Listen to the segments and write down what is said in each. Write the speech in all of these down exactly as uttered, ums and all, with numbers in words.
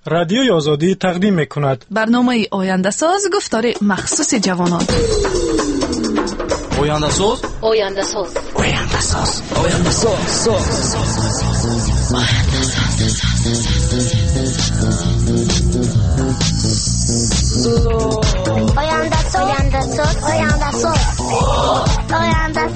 رادیوی آزادی تقدیم می‌کند. برنامه آینده ساز گفتار مخصوص جوانان. آینده ساز آینده ساز آینده ساز آینده ساز آینده ساز آینده ساز آینده ساز آینده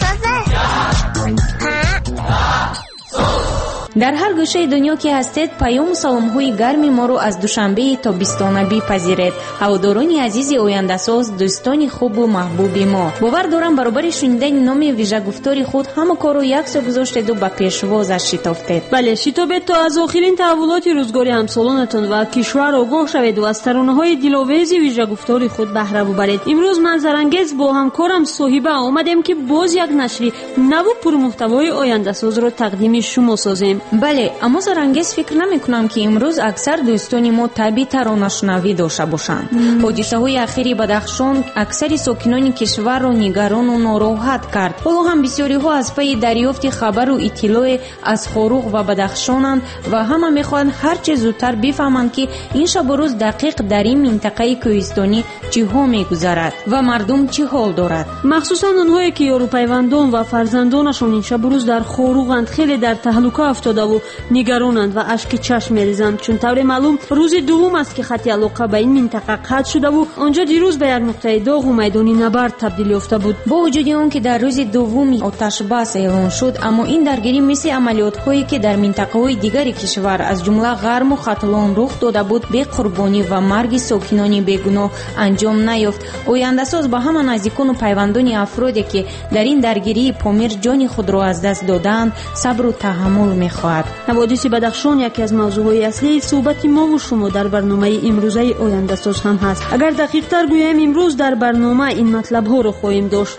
در هر گوشه دنیا که هستید پیام و سلام‌های گرمی ما رو از دوشنبه تا بیستانه بپذیرید. هواداران عزیز آینده ساز، دوستان خوب و محبوب ما، باور دارم برابر شنیدن نام ویژه گفتار خود همه کار رو یک سو گذاشتید و به پیشوازش شتافتید. بله، شتابید تا از آخرین تحولات روزگاری همسالانتون و کشور آگاه شوید و از ترانه‌های دلاویز ویژه گفتار خود بهره ببرید. امروز من زرنگیز با همکارم صاحبه آمدیم که باز یک نشری نو پرمحتوای آینده ساز رو تقدیم شما سازیم. بله، اما زرنگیز فکر نمی کنم که امروز اکثر دوستان ما طبیعی ترانه‌شنوی داشته باشند. حادثه‌های اخیری بدخشان اکثر ساکنان کشور را نگران و ناراحت کرد. حالا هم بسیاری ها از پی دریافت خبر و اطلاع از خاروق و بدخشانند و همه میخواهند هر چه زودتر بفهمند که این شب و روز دقیق در این منطقه کوهستانی چه ها میگذرد و مردم چه حال دارد. مخصوصا اونهایی که یاروپیوندان و فرزندانشون این شب و روز در خاروقند، خیلی در تهلکه افتاده و نگرانند و اشک چشم میریزند، چون طور معلوم روز دوم است که خط علاقه به این منطقه قطع شده و آنجا دیروز به یک نقطه داغ و میدانی نبرد تبدیل یافته بود. با وجود اون که در روز دوم آتش بس اعلان شد، اما این درگیری مثل عملیات هایی که در منطقه های دیگر کشور از جمله غرم و ختلان رخ داده بود به قربانی و مرگ ساکنان بیگناه انجام نیافت. آینده ساز با همه نزدیکان و پیوندان افرادی که در این درگیری پامیر جان خود را از دست دادند صبر و تحمل می‌خواهد. حوادث بدخشان یکی از موضوعات اصلی صحبت ما و شما در برنامه امروزه آینده ساز هم هست. اگر دقیق تر گویم امروز در برنامه این مطلب ها رو خواهیم داشت.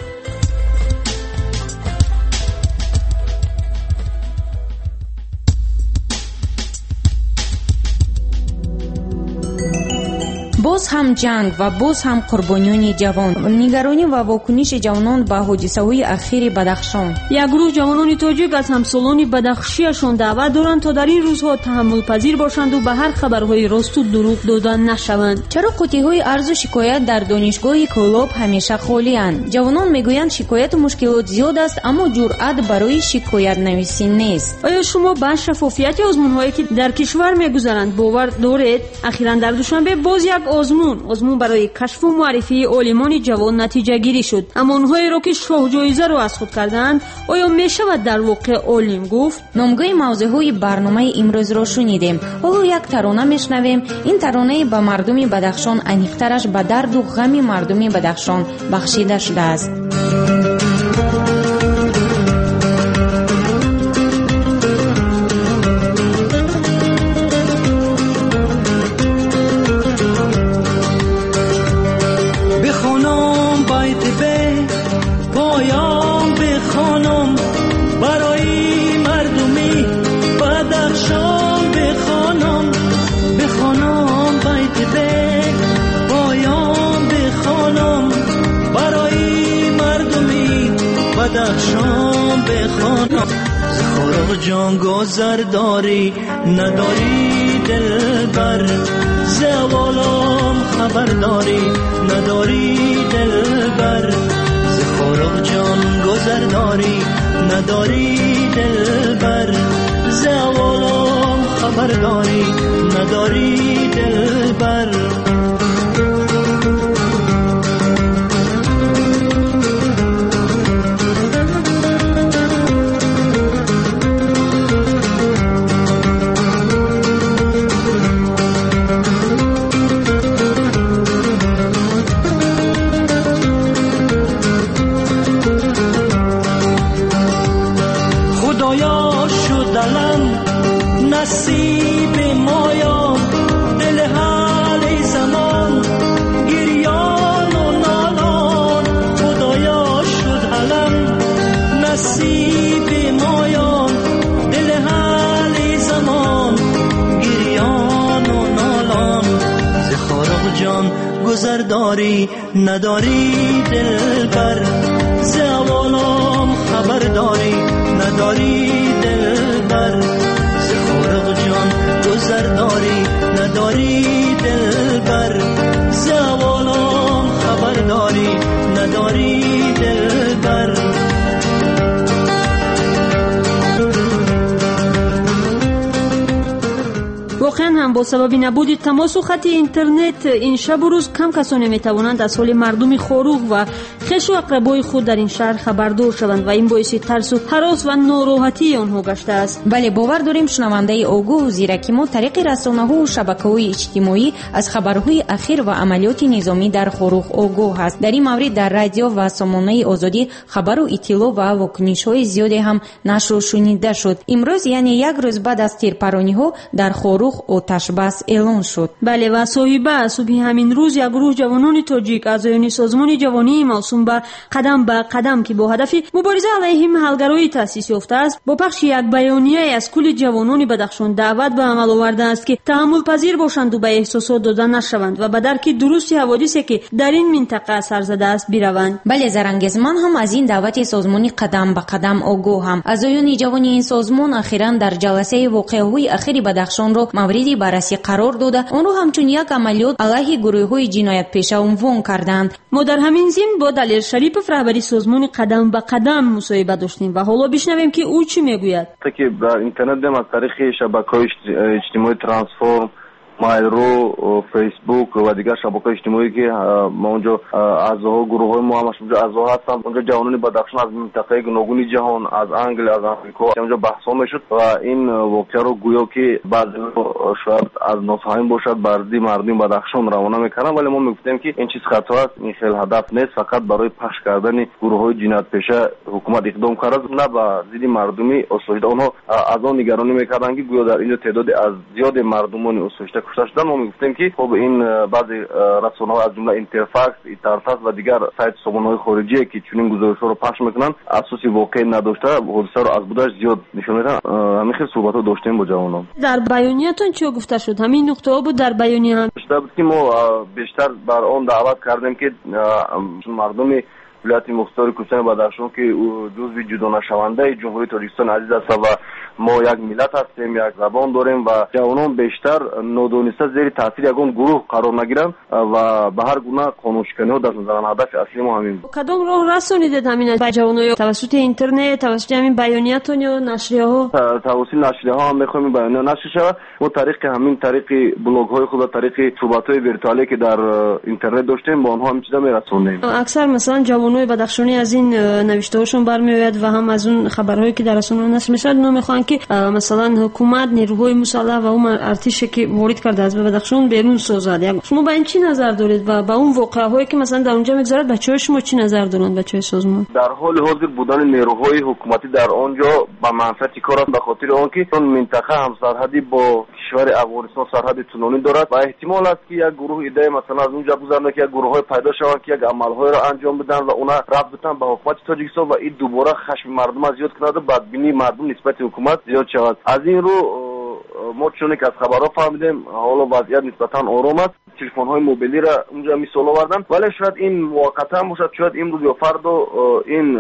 باز هم جنگ و باز هم قربانیان جوان، نگرانی و واکنش جوانان به حادثه‌های اخیر بدخشان. یک گروه جوانان تاجیک از همسالان بدخشیشان دعوت دارند تا در این روزها تحمل پذیر باشند و به هر خبرهای راست و دروغ دادن نشوند. چرا قوطی‌های عرض و شکایت در دانشگاه کلاب همیشه خالی اند؟ جوانان میگویند شکایت و مشکلات زیاد است، اما جرأت برای شکایت نویسی نیست. آیا شما به شفافیت آزمون‌هایی که در کشور می‌گذرند باور دارید؟ اخیراً در دوشنبه باز یک آزمون آزمون برای کشف و معرفی عالمان جوان نتیجه گیری شد. اما اونهایی را که شاه جایزه رو از خود کردند، آیا میشود در واقع عالم گفت؟ نامگوی موضوعهای برنامه امروز را شنیدیم. حالا یک ترانه میشنویم. این ترانه به مردم بدخشان انیقترش به درد و غم مردم بدخشان بخشیده شده است. بدخشان بخوانم خورا جان گذر داری نداری دل بر زوالام خبر داری نداری دل بر خورا جان گذر داری نداری دل بر زوالام خبر داری نداری دل بر نصیب مایا دل حال زمان گریان و نالان خدایا شد علم نصیب مایا دل حال زمان گریان و نالان ز خارق جان گذر داری نداری دل بر ز اولام خبر داری نداری دل بر گذر داری نداری دلبر، زوالام خبر داری نداری دلبر. واقعا هم با سبب نبود تماس و خط اینترنت این شب و روز کم کسانی میتوانند از حال مردم خاروق و خویش و اقربای خود در این شهر خبردار شوند و این باعث ترس و هراس و ناراحتی آنها گشته است. بله، باور داریم شنونده آگاه و زیرکی ما طریق رسانه‌ها و شبکه‌های اجتماعی از خبرهای اخیر و عملیات نظامی در خاروق آگاه است. در این مورد در رادیو و سامانه آزادی خبر و اطلاع و واکنش‌های زیادی هم نشر و شنیده شد. امروز یعنی یک روز بعد از تیرپرانی‌ها در خاروق آتش بس اعلان شد. بله و صاحبه صبح همین روز یک گروه جوانان تاجیک اعضایان سازمان جوانی موسوم به قدم به قدم که با هدف مبارزه علیه محلگرایی تأسیس یافته است با پخش یک بیانیه از کل جوانان بدخشان دعوت به عمل آورده است که تحمل پذیر باشند و به احساسات داده نشوند و به درک درست حوادثی که در این منطقه سر زده است بروند. بله زرنگز، من هم از این دعوت سازمانی قدم به قدم آگاهم. اعضایان جوانی این سازمان اخیراً در جلسه واقعه‌های اخیر بدخشان را موردی بررسی قرار داده آن را همچون یک عملیات علیه گروه‌های جنایت پیشه عنوان کردند. ما در همین ضمن با دلیر شریف رهبری سازمان قدم به قدم مصاحبه داشتیم و حالا بشنویم که او چی میگوید. که در اینترنت هم از طریق شبکه‌های اجتماعی ترانسفورم، مایرو، فیسبوک و دیگر شبکه‌های اجتماعی که ما اونجا اعضاها گروه‌های ما همش اونجا اعضا هستن، اونجا جوانان بدخشان از منطقه گوناگون جهان، از انگلیس، از آمریکا اونجا بحث میشد و این واقعه رو گویا که بعضی شاید از نافهم باشد برای مردم بدخشان روانه میکنن، ولی ما میگفتیم که این چیز خطا است، این خیلی هدف نیست، فقط برای پخش کردن گروه‌های جنایت پیشه حکومت اقدام کرده، نه به ضد مردمی اسوجده. اونها از آن نگرانی میکردن که گویا در اینجا تعداد از زیاد مردمان اسوجده کشته شدن. ما میگفتیم که خب این بعضی رسانه‌ها از جمله اینترفکس، ایتارتاس و دیگر سایت سازمان‌های خارجی که چنین گزارش‌ها رو پخش میکنن اساسی واقعی نداشته، حادثه رو از بودش زیاد نشون میدن. همین خیلی صحبت‌ها داشتیم با جوانان. در بیانیه‌تون چی گفته شد؟ همین نقطه‌ها بود در بیانیه هم. بیشتر بود که ما بیشتر بر آن دعوت کردیم که مردم ولایت مختار کوهستان بدخشان که جزو جدا نشونده جمهوری تاجیکستان عزیز است و ما یک ملت هستیم، یک زبان داریم و جوانان بیشتر نادانسته زیر تاثیر یگان گروه قرار نگیرن و به هر گونه قانونشکنی‌ها دست نزنن. هدف اصلی ما همین بود. کدام راه رسانیدید همین به جوانان؟ توسط اینترنت، توسط همین بیانیه‌تون یا نشریه‌ها؟ توسط نشریه‌ها هم می‌خوایم بیانیه نشر شود. ما طریق همین طریق بلاگ‌های خود، طریق صحبت‌های ویرچوالی که در اینترنت داشتیم با آنها هم چیزا می‌رسونیم. اکثر مثلا جوانای بدخشانی از این نوشته‌هاشون برمی‌آید و هم از اون خبرهایی که در رسانه‌ها نشر می‌شود نمی‌خوان که مثلا حکومت نیروهای مسلح و اون ارتش که وارد کرده از بدخشان بیرون سازد. شما با این چی نظر دارید و با اون واقعه‌هایی که مثلا در اونجا می‌گذرد بچه‌های شما چی نظر دارند؟ بچه‌های سازمان در حال حاضر بودن نیروهای حکومتی در آنجا با منفعت کار به خاطر آنکه اون منطقه هم سرحدی با کشور افغانستان سرحد طولانی دارد و احتمال است که یک گروه ایده مثلا از اونجا گذرنده که یک گروه‌های پیدا شوند که یک عمل‌های را انجام بدن و اونا رفت بدن به حکومت تاجیکستان و این دوباره خشم مردم از زیاد کنه و بدبینی مردم نسبت به حکومت زیاد شود. از این رو ما چون که از خبرها فهمیدیم حالا وضعیت نسبتاً آرام است، تلفن‌های موبیلی را اونجا مثال آوردن، ولی شاید این موقتا باشد، شاید امروز یا فردا این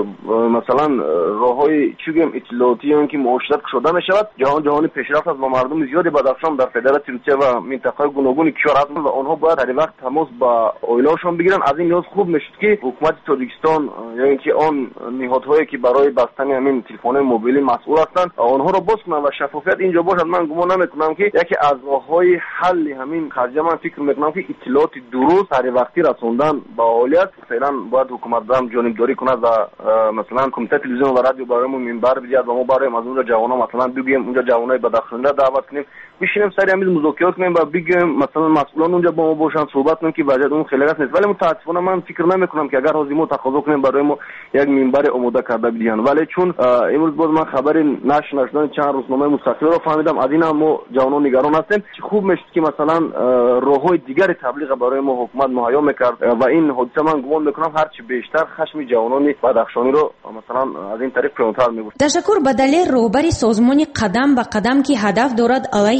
مثلا راه‌های چیگم اطلاعاتی اون که معاشرت شده می‌شود جهان جهانی پیشرفت است و مردم زیادی بدخشان در فدراسیون روسیه و منطقه گوناگون کشور هستند و آنها باید هر وقت تماس با اویلاشون بگیرن. از این لحاظ خوب میشد که حکومت تاجیکستان یا اینکه آن نهادهایی که برای بستن همین تلفن‌های موبیلی مسئول هستند آنها را باز کنند و شفافیت اینجا باشد. من گمان نمی‌کنم که یکی از راه‌های حل همین خرجه من فکر می‌کنم که اطلاعات درست هر وقتی رسوندن با اولویت فعلا باید حکومت هم جانبداری کند و مثلا کمیته تلویزیون و رادیو برای ما منبر بدهد و ما برای از اونجا جوانان مثلا بگیم اونجا جوانای بدخشان را دعوت کنیم بشینیم سری همین مذاکرات کنیم و بگیم مثلا مسئولان اونجا با ما باشن صحبت کنیم که وضعیت اون خیلی راست نیست. ولی متأسفانه من فکر نمی‌کنم که اگر حاضر تقاضا کنیم برای ما یک منبر آماده کرده بدهن، ولی چون امروز باز من خبر نشر نشدن چند روزنامه مستقل رو فهمیدم، از این هم ما جوانان نگران هستیم که خوب میشه که مثلا راه‌های دیگر تبلیغ برای ما حکومت مهیا میکرد و این حادثه من گمان میکنم هرچی بیشتر خشم جوانان بدخشانی رو مثلا از این طریق پیانتر میبرد. تشکر به دلیل رهبری سازمان قدم به قدم که هدف دارد علیه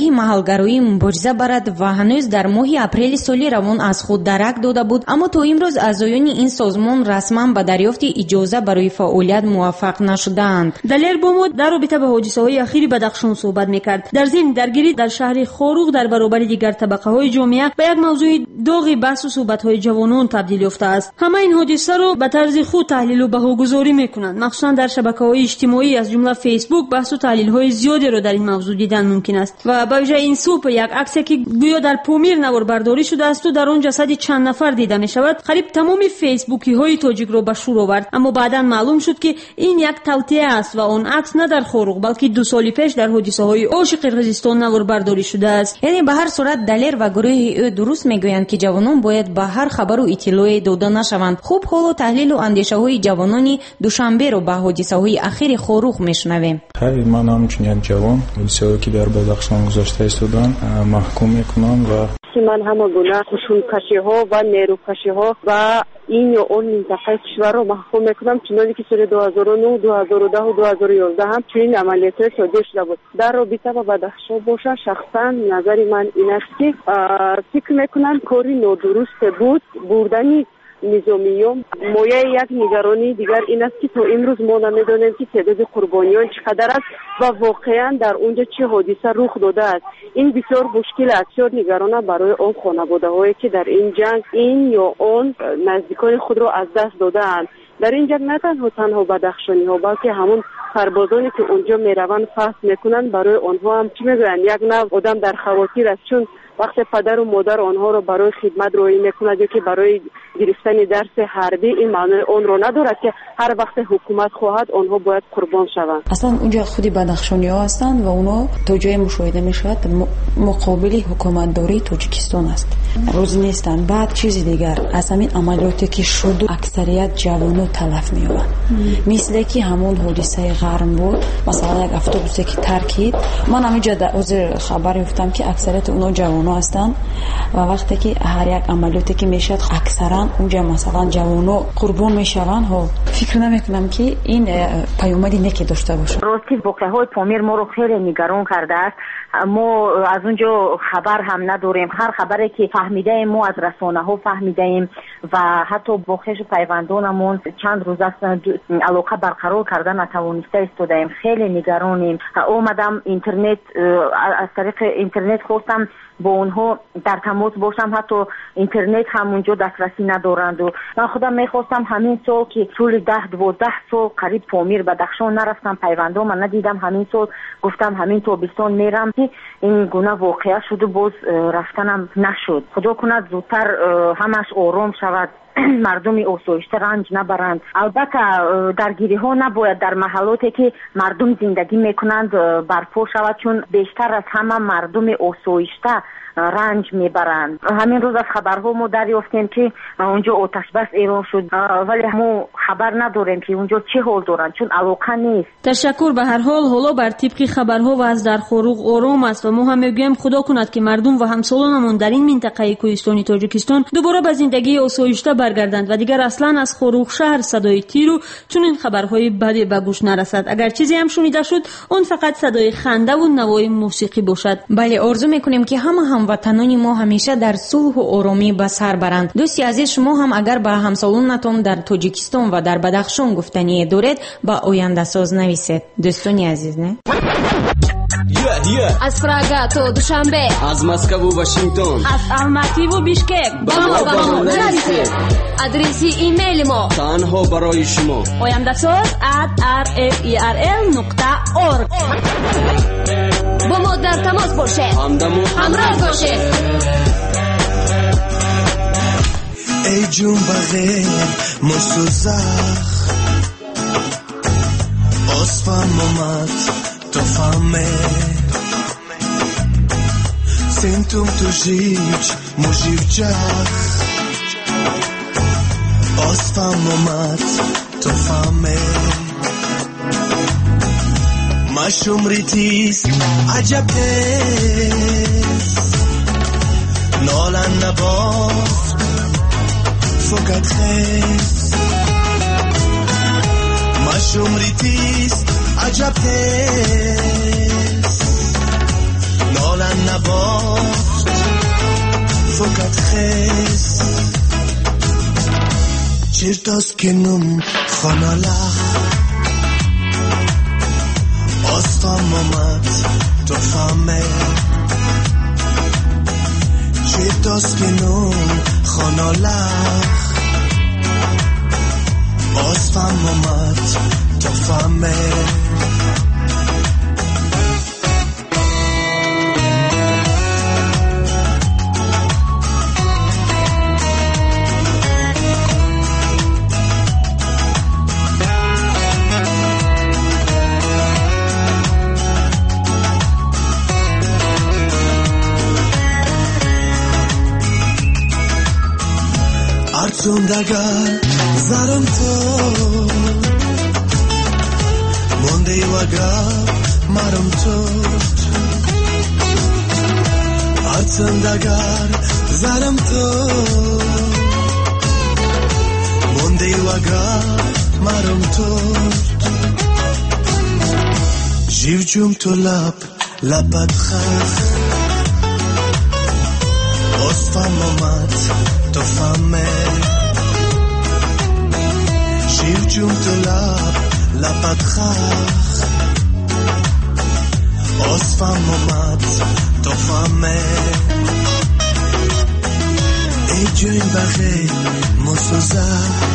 алайҳи маҳалгароӣ мубориза барад ва ҳанӯз дар моҳи апрели соли равон аз худ дарак дода буд, аммо то имрӯз аъзоёни ин созмон расман ба дарёфти иҷоза барои фаъолият муваффақ нашудаанд. далер бо мо дар робита ба ҳодисаҳои ахири Бадахшон суҳбат мекард. дар зимн даргирӣ дар шаҳри Хоруғ дар баробари дигар табақаҳои ҷомеа ба як мавзӯи доғи баҳсу суҳбатҳои ҷавонон табдил ёфтааст. ҳама ин ҳодисаро ба тарзи худ таҳлилу баҳогузорӣ мекунанд. махсусан дар шабакаҳои иҷтимоӣ аз ҷумла фейсбук баҳсу таҳлилҳои зиёдеро дар ин мавзӯъ дидан мумкин аст. ва ба виҷаи ин субҳ як аксия ки гӯё дар Помир наворбардорӣ шудаасту дар он ҷасади чанд нафар дида мешавад, қариб тамоми фейсбукиҳои тоҷикро ба шӯр овард. аммо баъдан маълум шуд ки ин як тавтиа аст ва он акс на дар Хоруғ, балки ду соли пеш дар ҳодисаҳои Оши Қирғизистон наворбардорӣ шудааст. яъне ба ҳар сурат далер ва гурӯҳи ӯ дуруст мегӯянд ки ҷавонон бояд ба ҳар хабару иттилоъе дода нашаванд. хуб, ҳоло таҳлилу андешаҳои ҷавонони душанберо ба ҳодисаҳои ахири Хоруғ мешунавем. ҳай, ман ҳамчун як ҷавон ҳодисаҳое ки дар Бадахшон гузашта истоданд маҳкум мекунам ва ман ҳама гуна хушункашиҳо ва нерӯкашиҳо ва ин ё он минтақаи кишварро маҳкум мекунам, чуноне ки соли ду ҳазору нӯ, ду ҳазору даҳу, ду ҳазору ёздаҳ ҳам чунин амалиётҳое содир шуда буд. дар робита ба Бадахшон боша, шахсан назари ман ин аст ки фикр мекунам кори нодурусте буд бурдани низомиён. мояи як нигаронии дигар ин аст ки то имрӯз мо намедонем ки теъдоди қурбониён чӣ қадар аст ва воқеан дар унҷо чӣ ҳодиса рух додааст. ин бисёр мушкил аст. бисёр нигаронам барои он хонаводаҳое ки дар ин ҷанг ин ё он наздикони худро аз даст додаанд. дар ин ҷанг на танҳо танҳо бадахшониҳо, балки ҳамон сарбозоне ки онҷо мераванд фаҳм мекунанд, барои онҳо ҳам чӣ мегӯянд, як нав одам дар хавотир аст, чун вақте падару модар онҳоро барои хидмат роӣ мекунад ё ки барои гирифтани дарси ҳарбӣ, ин маънои онро надорад ки ҳар вақте ҳукумат хоҳад онҳо бояд қурбон шаванд. аслан унҷо худи бадахшониҳо ҳастанд ва онҳо то ҷое мушоҳида мешавад муқобили ҳукуматдории Тоҷикистон аст. рӯзи нестанд. баъд чизи дигар, аз ҳамин амалиёте ки шуд аксарият ҷавоно талаф меёбанд. мисле ки ҳамон ҳодисаи ғарм буд, масалан як автобусе ки таркид. ман ҳаминҷа ҳозир хабар ёфтам ки аксарияти онҳо ҷавоно ҳастанд ва вақте ки ҳар як амалиёте ки мешавад аксаран унҷа масалан ҷавоно қурбон мешаванд. ҳо фикр намекунам ки ин паёмади неке дошта бошад. рости воқеаҳои Помир моро хеле нигарон кардааст. мо аз унҷо хабар ҳам надорем. ҳар хабаре ки фаҳмидаем мо аз расонаҳо фаҳмидаем ва ҳатто бо хешу пайвандонамон чанд рӯз аст алоқа барқарор карда натавониста истодаем. хеле нигаронем. омадам интернет, аз тариқи интернет хостам бо онҳо дар тамос бошам, ҳатто интернет ҳам унҷо дастрасӣ надоранду. ман худам мехостам ҳамин сол ки тӯли даҳ дувоздаҳ сол қариб Помир Бадахшон нарафтам, пайвандома надидам. ҳамин сол гуфтам ҳамин тобистон мерам ки ин гуна воқеа шуду, боз рафтанам нашуд. худо кунад зудтар ҳамаш ором шавад, мардуми осоишта ранҷ набаранд. албатта даргириҳо набояд дар маҳаллоте ки мардум зиндагӣ мекунанд барпо шавад, чун бештар аз ҳама мардуми осоишта ранҷ мебаранд. ҳамин рӯз аз хабарҳо мо дарёфтем ки онҷо оташбас эълон шуд, вале мо хабар надорем ки онҷо чӣ ҳол доранд, чун алоқа нест. ташаккур. ба ҳар ҳол ҳоло бар тибқи хабарҳо вазъ дар Хоруғ ором аст ва мо ҳам мегӯем худо кунад ки мардум ва ҳамсолонамон дар ин минтақаи кӯҳистони Тоҷикистон дубора ба зиндагии осоишта баргарданд ва дигар аслан аз Хоруғ шаҳр садои тиру чунин хабарҳои баде ба гӯш нарасад. агар чизе ҳам шунида шуд, он фақат садои хандаву навои мусиқӣ бошад. бале, орзу мекунем ки ҳама ҳамватанони мо ҳамеша дар сулҳу оромӣ ба сар баранд. дӯсти азиз, шумо ҳам агар ба ҳамсолонатон дар Тоҷикистон ва дар Бадахшон гуфтание доред, ба ояндасоз нависед. дӯстони азиз, не? از پراگا تو دوشنبه، از مسکو و واشنگتن، از الماتی و بیشکک با ما با ما نرسید. آدرسی ایمیل ما تنها برای شما oyandasоz at r f e r l نقطه org. با ما در تماس باشید، همراه باشید. ای جون بغیر مسوزخ آسفم اومد تو فهمه سنتم تو جیج مجیوجخ آسفم اومد تو فهمه مشوم ریتیز عجب نیست نالن نباز فقط خیز مشوم ریتیز عجب نیست نالن نباشت فقط خیز چرتاز کنم خانالخ آستان اومد تو فهمه چرتاز کنم خانالخ آستان اومد تو فهمه Zundagar zaram to Monday waga maram to Zundagar zaram to Monday waga maram to Jiv jum to lab labad khakh Osfam omat to fame شیر جون تو لب لبت خخ آسفم اومد تو فهمه ای جون بخیر مسوزه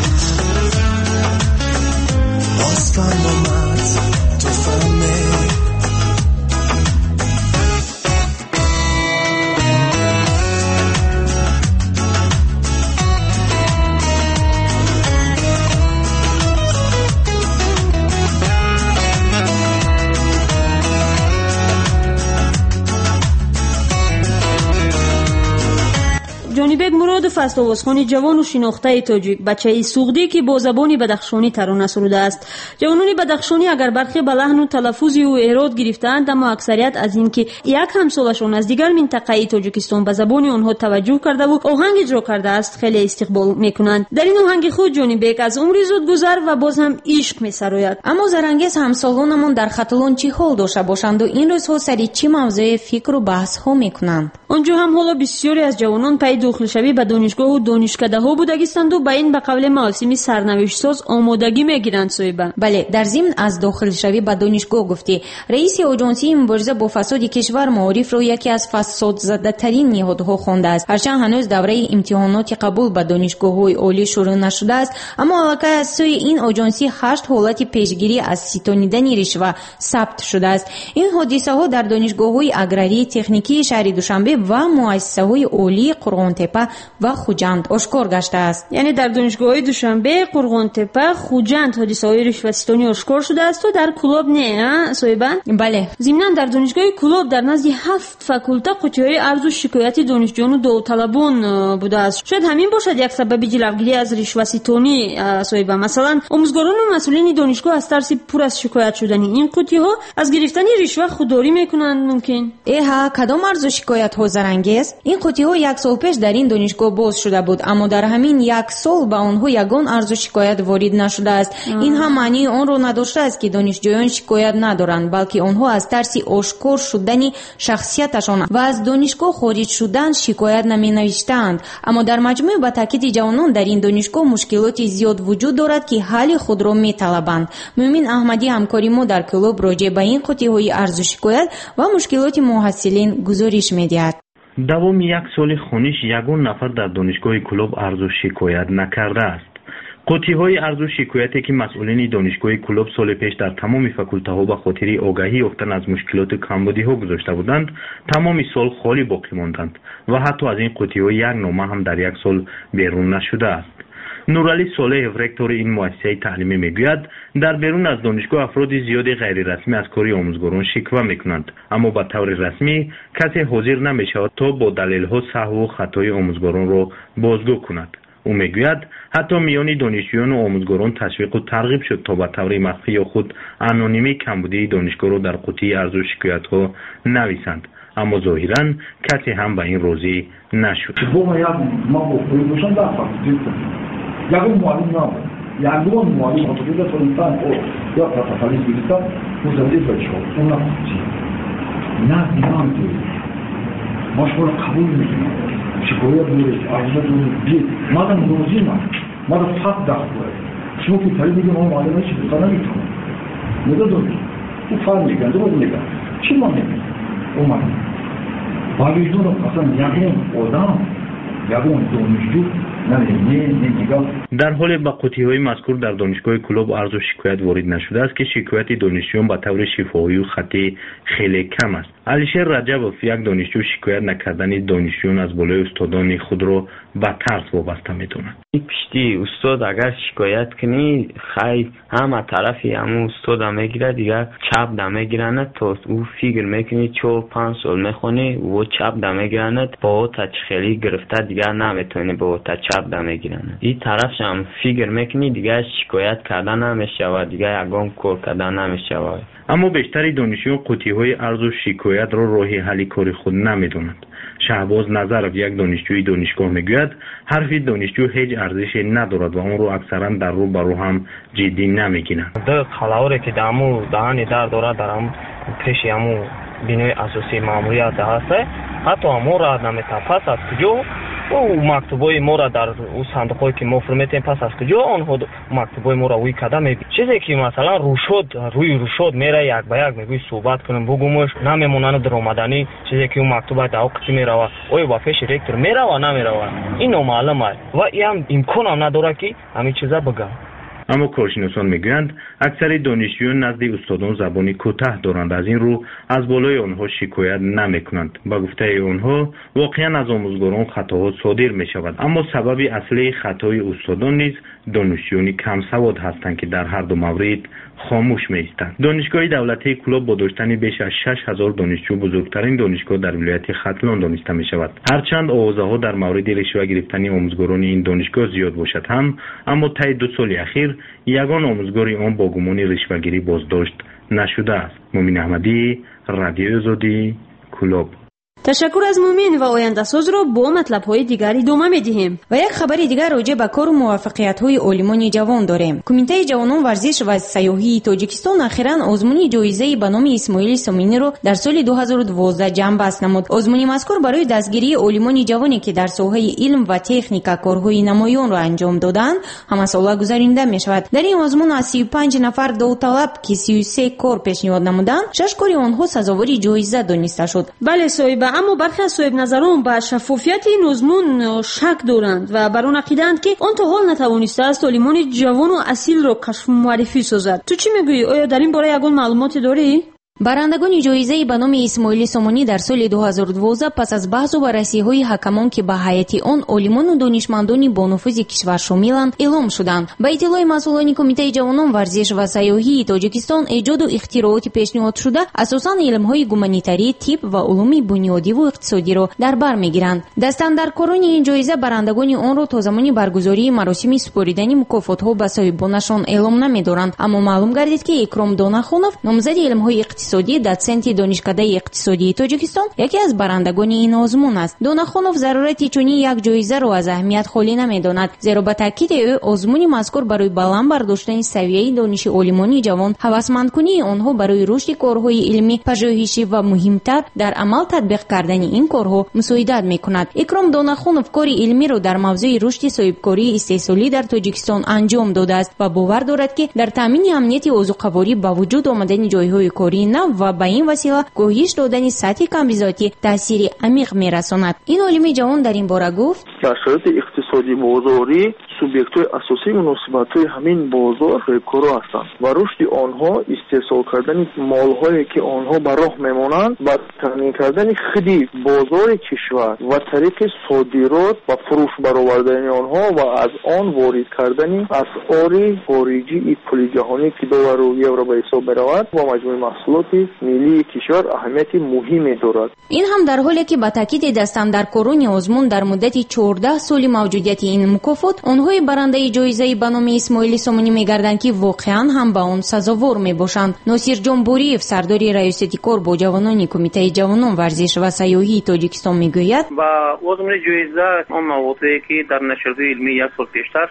آسفم اومد تو فهمه جانیبک مرادов است آوازخوان جوان و شناخته تاجیک بچه سوغدی که با زبان بدخشانی ترانه سروده است. جوانان بدخشانی اگر برخی به لحن و تلفظ او ایراد گرفتند اما اکثریت از این که یک همسالشان از دیگر منطقه تاجیکستان به زبان آنها توجه کرده و آهنگ اجرا کرده است خیلی استقبال میکنند. در این آهنگ خود جانیبک از عمری زود گذر و باز هم عشق میسراید. اما زرانگیز همسالانمون در خطلون چی حال داشته باشند و این روزها سری چی موضوع فکر و بحث ها میکنند؟ آنجا هم حالا بسیاری از جوانان پی داخل شوی به دانشگاه و دانشکده ها بودگیستند و به این به قول موسمی سرنوشت ساز آمادگی میگیرند صاحبه. بله، در ضمن از داخل شوی به دانشگاه گفتی رئیس آژانسی مبارزه با فساد کشور معارف رو یکی از فساد زده ترین نهادها خوانده است. هرچند هنوز دوره امتحانات قبول به دانشگاه های عالی شروع نشده است اما علاوه از سوی این آژانسی هشت حالت پیشگیری از ستانیدن رشوه ثبت شده است. این حادثه ها در دانشگاه های اگراری تکنیکی شهر دوشنبه و مؤسسه های عالی قرغان‌تپه و خوجند آشکار گشته است. یعنی در دانشگاه دوشنبه، قرغان‌تپه، خوجند حادثه های رشوه‌ستانی آشکار شده است و در کلاب نه صاحبه؟ بله. ضمناً در دانشگاه کلاب در نزد هفت فاکولته قوطی‌های عرض و شکایت دانشجویان و داوطلبان بوده است. شاید همین باشد یک سبب جلوگیری از رشوه‌ستانی صاحبه. مثلا آموزگاران و مسئولین دانشگاه از ترس پر از شکایت شدن این قوطی‌ها از گرفتن رشوه خودداری میکنند. ممکن ایها کدام عرض و شکایت ها زرانگیز؟ این قوطی‌ها یک سال پیش در این دانشگاه باز شده بود اما در همین یک سال به آنها یگان عرض و شکایت وارد نشده است. آه. این هم معنی آن را نداشته است که دانشجویان شکایت ندارند بلکه آنها از ترس آشکار شدن شخصیتشان و از دانشگاه خارج شدن شکایت نمی نوشتند. اما در مجموع با تاکید جوانان در این دانشگاه مشکلات زیاد وجود دارد که حل خود را می طلبند. مومن احمدی همکاری ما در کلاب راجع به این قوطی‌های عرض و شکایت و مشکلات محصلین گزارش می‌دهد. دوام یک سال خونیش یگان نفر در دانشگاه کلاب عرض و شکایت نکرده است. قوطی‌های عرض و شکایتی که مسئولین دانشگاه کلاب سال پیش در تمام فاکولته‌ها به خاطر آگاهی یافتن از مشکلات کمبودی‌ها گذاشته بودند، تمام سال خالی باقی ماندند و حتی از این قوطی‌ها یک نامه هم در یک سال بیرون نشده است. نورعلی صالح رکتور این مؤسسه تعلیمی میگوید در بیرون از دانشگاه افراد زیادی غیر رسمی از کاری آموزگاران شکوه میکنند اما به طور رسمی کسی حاضر نمیشود تا با دلیل‌ها سهو و خطای آموزگاران را بازگو کند. او میگوید حتی میان دانشجویان و آموزگاران تشویق و ترغیب شد تا به طور مخفی یا خود انونیمی کمبودی دانشگاه را در قوطی عرض و شکایت‌ها نویسند اما ظاهراً کسی هم به این راضی نشد. یگون معلم نبود یگون معلم اتوبوس سولستان او یا پاتافالیس بیلیتان مزدی بچه اون نخوشی نه بیان که ما شما رو قبول میکنم شکایت دارید عرضه دارید بید ما در موضوع من ما در فقط دخل باید شما که تایی بگیم ما معلومه چی بکنم نمیتونم ندارید او فرم میگن درست میگن چی ما نمیگن او من باویدون اصلا یقین آدم یقین دانشجو در حال با قوطی‌های مذکور در دانشگاه کلوب عرض و شکایت وارد نشده است که شکایت دانشجویان به طور شفاهی و خطی خیلی کم است. علیشیر رجبوف یک دانشجو شکایت نکردن دانشجویان از بالای استادان خود را به ترس وابسته می‌داند. پشتی استاد اگر شکایت کنی خیلی همه طرفی همون استاد هم میگیره دیگه چپ دم میگیرند تا او فکر میکنی چو پنج سال میخونی و چپ دم میگیرند با تا خیلی گرفته دیگه نمیتونی با تا چپ دم میگیرند. این طرفش هم فکر میکنی دیگه شکایت کردن نمیشه دیگه یگان کار کردن نمیشه. اما بیشتر دانشجویان قوطی‌های عرض و شکایت را راه حل کار خود نمیدونند. شهباز نظرов یک دانشجوی دانشگاه میگوید حرف دانشجو هیچ ارزشی ندارد و اون رو اکثرا در رو برو هم جدی نمیگیرند. در خلاوری که دامو دهانی در داره درم پیش همو بینوی اساسی ماموریت هست حتی امو را نمیتفاس از کجا او مکتوبای ما را در او صندوقی که ما فرمیتیم پس از کجا آنها مکتوبای ما را وی کده میبینید. چیزی که مثلا روشد روی روشد میره یک به یک میگوی صحبت کنیم بگومش نمیمونن در آمدنی چیزی که اون مکتوب در وقتی میروه اوی با پیش رکتور میروه نمیروه این نامعلوم است و این هم امکان هم نداره که همین چیزا بگم. اما کارشناسان میگویند اکثر دانشجویان نزد استادان زبانی کوتاه دارند، از این رو از بالای آنها شکایت نمیکنند. با گفته آنها واقعا از آموزگاران خطاها صادر میشود، اما سبب اصلی خطای استادان نیز دانشجویان کم سواد هستند که در هر دو مورد خاموش می‌ایستند. دانشگاه دولتی کلوب با داشتن بیش از شش هزار دانشجو بزرگترین دانشگاه در ولایت ختلان دانسته می‌شود. هرچند آوازه‌ها در مورد رشوه گرفتن آموزگاران این دانشگاه زیاد باشد هم، اما طی دو سال اخیر یگان آموزگار آن با گمان رشوه‌گیری بازداشت نشده است. مومن احمدی، رادیو آزادی، کلوب. تشکر از مومن و آینده‌ساز را با مطلب‌های دیگری ادامه می‌دهیم. و یک خبر دیگر راجع به کار و موفقیت‌های عالمان جوان داریم. کمیته جوانان ورزش و سیاحی تاجیکستان اخیراً آزمون جایزه به نام اسماعیل سامینی را در سال دو هزار و دوازده جمع بست نمود. آزمون مذکور برای دستگیری عالمان جوانی که در ساحه علم و تکنیک کارهای نمایان را انجام دادند همه ساله گذرانده می‌شود. در این آزمون از سی و پنج نفر داوطلب که سی و سه کار پیشنهاد نمودند، شش کار آنها سزاوار جایزه دانسته شد. بله صاحب، اما برخی از صاحب نظران به شفافیت این آزمون شک دارند و بر آن عقیده‌اند که آن تا حال نتوانسته است عالمان جوان و اصیل را کشف و معرفی سازد. تو چی میگویی؟ آیا در این باره یگان معلوماتی داری؟ برندگان جایزه به نام اسماعیل سامانی در سال دو هزار و دوازده پس از بحث و بررسی‌های حکمان که به هیئت آن عالمان و دانشمندان با نفوذ کشور شاملند اعلام شدند. با اطلاع مسئولان کمیته جوانان ورزش و سیاحی تاجیکستان، ایجاد و اختراعات پیشنهاد شده اساساً علم‌های گومانیتاری، طب و علوم بنیادی و اقتصادی را در بر می‌گیرند. دستاندرکاران این جایزه برندگان آن را تا زمانی برگزاری مراسم سپردن مکافات‌ها به صاحبانشان اعلام نمی‌دارند. اما معلوم گردید که اکرام دوناخونов نامزد علم‌های اقتصادی داتسنت دانشکده اقتصادی تاجیکستان یکی از برندگان این آزمون است. دوناخونов ضرورت چنین یک جایزه را از اهمیت خالی نمی‌داند، زیرا به تاکید او آزمون مذکور برای بالا برداشتن سویه دانش عالمانی جوان، هوسمندکنی آنها برای رشد کارهای علمی پژوهشی و مهمتر در عمل تطبیق کردن این کارها مساعدت می‌کند. اکرام دوناخونov کار علمی را در موضوع رشد صاحبکاری استحصالی در تاجیکستان انجام داده است و باور دارد که در تامین امنیت اوضاع‌قواری با وجود آمدن جایهای کاری و با این وسیله کاهش دادن سطح کمبیزاتی تأثیر عمیق می‌رساند. این عالم جوان در این باره گفت: در شرایط اقتصادی بازاری سوبیکت‌های اساسی مناسبت‌های همین بازار کارو هستند و رشد آنها استحصال کردن مال‌هایی که آنها به راه میمانند و تامین کردن خرید بازار کشور و طریق صادرات و فروش برآوردن آنها و از آن وارد کردن اسعار خارجی پول جهانی که دلار و یورو به حساب برود و مجموع محصولات ملی کشور اهمیت مهمی دارد. این هم در حالی که با تاکید دستاندرکاران آزمون در مدت چهارده چهارده سال موجودیت این مکافات آنهای برنده جایزه به نام اسماعیل سامونی میگردند که واقعا هم به آن سزاوار میباشند. ناصر جان بوریев سردار ریاستی کار با جوانان کمیته جوانان ورزش و سیاحی تاجیکستان میگوید با عضو جایزه اون موضوعی که در نشریه علمی یک سال پیشتر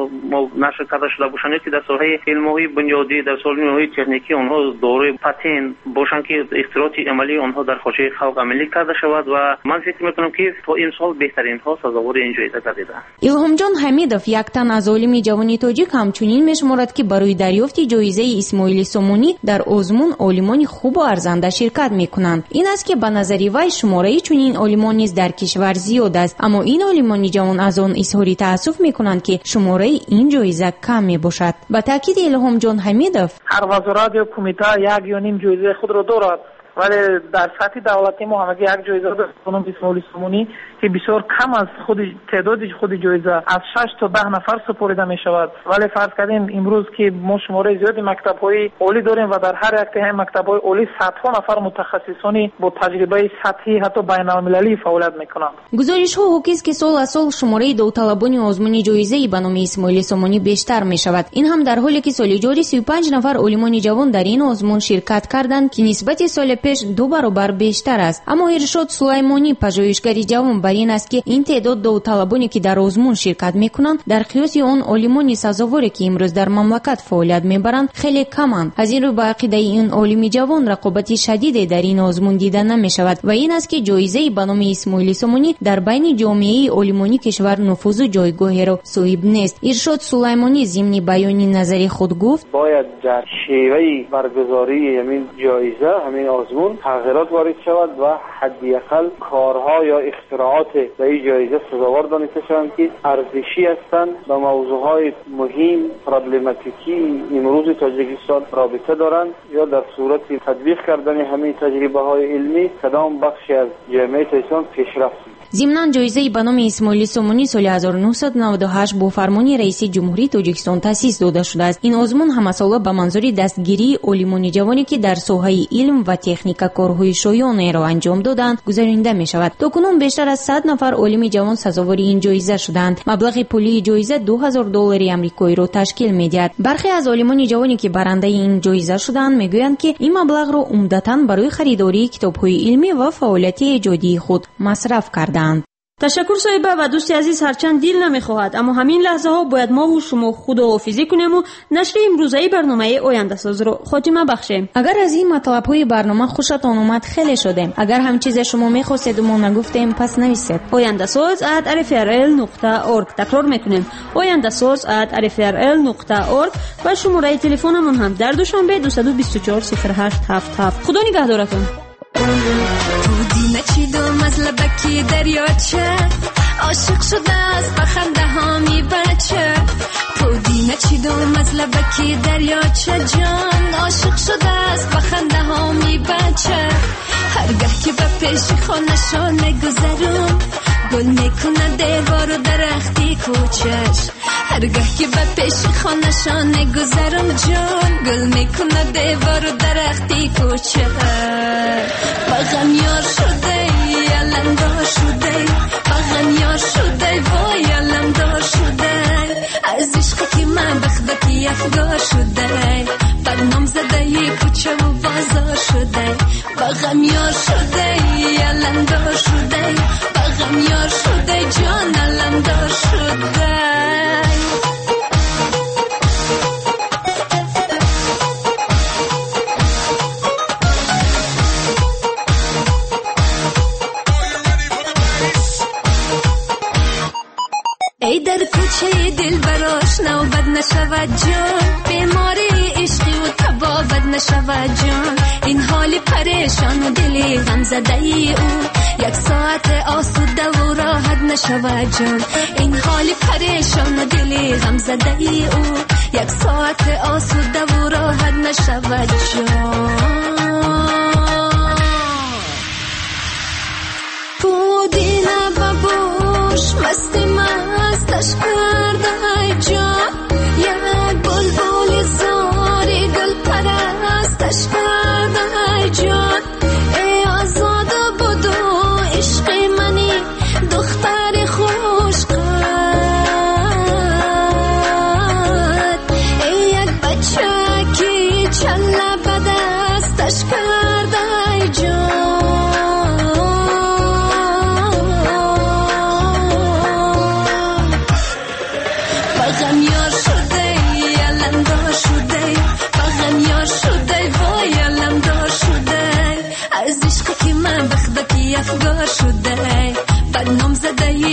نشر کرده شده باشند که در سالهای علمی بنیادی در سالهای تکنیکی آنها دوره پتن باشند که اختراعات عملی آنها در حوزه خلق عملی کرده شود و من فکر میکنم که تا این سال بهترین ها سزاوار این جایزه گردیدند. الهام جان حمیدов یک تن از عالم جوانی تاجیک همچنین میشمارد که برای دریافت جایزه اسماعیل سامونی در آزمون عالمان خوب و ارزنده شرکت میکنند. این است که به نظر وی شماره چنین عالمان نیز در کشور زیاد است، اما این عالمان جوان از آن اظهار تاسف میکنند که شماره این جایزه کم میباشد. به تاکید الهام جان حمیدов هر وزارت یا کمیته یک یا نیم جایزه خود را دارد، ولی در سطح دولتی ما همگی یک جایزه داریم خانم اسماعیل سامونی که بسیار کم از خود تعداد خود جایزه از شش تا ده نفر سپرده می شود. ولی فرض کردیم امروز که ما شماره زیادی مکتب‌های عالی داریم و در هر یک تای مکتب‌های عالی صدها نفر متخصصانی با تجربه سطحی حتی بین‌المللی فعالیت می‌کنند. گزارش‌ها حاکی است که سال از سال شماره داوطلبان آزمون جایزه به نام اسماعیل سامونی بیشتر می‌شود. این هم در حالی که سال جاری سی و پنج نفر عالمان جوان در این آزمون شرکت کردند که نسبت سال پیش دو برابر بیشتر است. اما ارشاد سلیمانی پژوهشگر جوان بر این است که این تعداد داوطلبانی که در آزمون شرکت میکنند در قیاس آن عالمان سزاواری که امروز در مملکت فعالیت میبرند خیلی کمند. از این رو با عقیده این عالم جوان رقابت شدید در این آزمون دیده نمیشود و این است که جایزه به نام اسماعیل سامونی در بین جامعه عالمانی کشور نفوذ و جایگاهی را صاحب نیست. ارشاد سلیمانی ضمن بیان نظری خود گفت باید در شیوه برگزاری همین جایزه همین آزمون تغییرات وارد شود و حداقل کارها یا اختراعات به این جایزه سزاوار دانسته شوند که ارزشی هستند و موضوعهای مهم پرابلماتیکی امروز تاجیکستان رابطه دارند یا در صورت تطبیق کردن همین تجربه های علمی کدام بخشی از جامعه تاجیکستان پیشرفت. ضمناً جایزه به نام اسماعیل سامونی سال هزار و نهصد و نود و هشت با فرمان رئیس جمهوری تاجیکستان تأسیس داده شده است. این آزمون همساله به منظور دستگیری عالمان جوانی که در ساحه علم و تکنیک کارهای شایانه را انجام دادند گذرانده می شود. تاکنون بیشتر از صد نفر عالم جوان سزاوار این جایزه شدند. مبلغ پولی جایزه دو هزار دلار آمریکایی را تشکیل می‌دهد. برخی از عالمان جوانی که برنده این جایزه شدند میگویند که این مبلغ را عمدتاً برای خریداری کتاب‌های علمی و فعالیت ایجادی خود مصرف کردند. تشکر صاحبه و دوستی عزیز، هرچند دل نمیخواهد اما همین لحظه ها باید ما و شما خداحافظی کنیم و نشر امروزه برنامه آینده ساز رو خاتمه بخشیم. اگر از این مطلب های برنامه خوشتان اومد خیلی شدیم. اگر هم چیز شما میخواستید و ما نگفتیم پس نویسید. آینده ساز ات ار اف ار ال نقطه اورگ. تکرار میکنیم آینده ساز ات ار اف ار ال نقطه اورگ و شماره تلفنمون هم در دوشنبه دویست و بیست و چهار صفر هشت هفت هفت. خدا نگهدارتون. نچیدم از لبکی دریاچه عاشق شده از بخنده هامی بچه پودی نچیدم از لبکی دریاچه جان عاشق شده از بخنده هامی بچه هرگه که به پیش خانشان گذرم گل میکنه دیوار و درختی کوچش هرگه که به پیش خانشان گذرم جان گل میکنه دیوار و درختی کوچش بغم یار شده علمدار شده بغم یار شده وای علمدار شده از عشق که من بخدکی افگار شده برنام زده یه کوچه و بازار شده بغم یار شده علمدار شده بغم یار شده جان علمدار شده ای در کوچه دل براش نوبت نشود جان بیماری عشقی و تبابت نشود جان این حال پریشان و دلی غم زده ای او یک ساعت آسوده و راحت نشود جان این حال پریشان و دلی غم زده ای او یک ساعت آسوده و راحت نشود جان پودینه ببوش مستی مستش کرده ای جان یک بلبل زاری گل پرستش کرده ای جان ای آزاد بودو عشق منی دختر خوش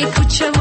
کوچه